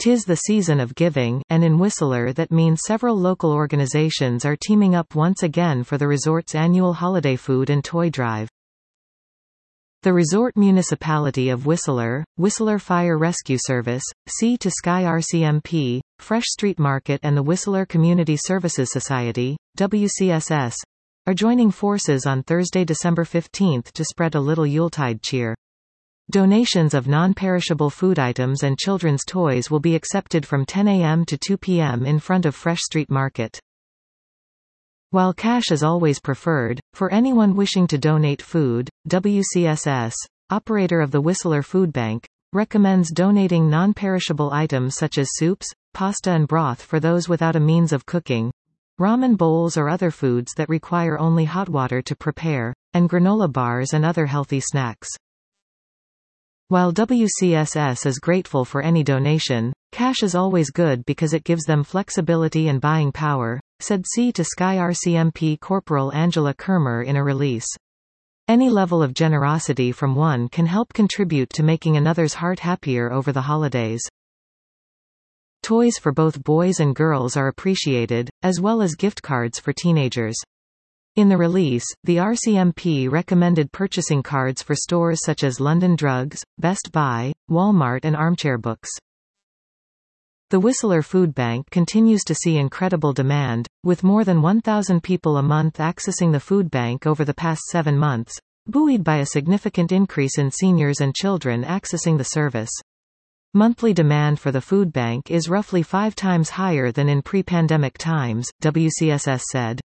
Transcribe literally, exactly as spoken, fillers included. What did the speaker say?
'Tis the season of giving, and in Whistler that means several local organizations are teaming up once again for the resort's annual holiday food and toy drive. The Resort Municipality of Whistler, Whistler Fire Rescue Service, Sea to Sky R C M P, Fresh Street Market and the Whistler Community Services Society, W C S S, are joining forces on Thursday, December fifteenth to spread a little Yuletide cheer. Donations of non-perishable food items and children's toys will be accepted from ten a m to two p m in front of Fresh Street Market. While cash is always preferred, for anyone wishing to donate food, W C S S, operator of the Whistler Food Bank, recommends donating non-perishable items such as soups, pasta and broth for those without a means of cooking, ramen bowls or other foods that require only hot water to prepare, and granola bars and other healthy snacks. While W C S S is grateful for any donation, cash is always good because it gives them flexibility and buying power, said Sea to Sky R C M P Corporal Angela Kermer in a release. Any level of generosity from one can help contribute to making another's heart happier over the holidays. Toys for both boys and girls are appreciated, as well as gift cards for teenagers. In the release, the R C M P recommended purchasing cards for stores such as London Drugs, Best Buy, Walmart and Armchair Books. The Whistler Food Bank continues to see incredible demand, with more than one thousand people a month accessing the food bank over the past seven months, buoyed by a significant increase in seniors and children accessing the service. Monthly demand for the food bank is roughly five times higher than in pre-pandemic times, W C S S said.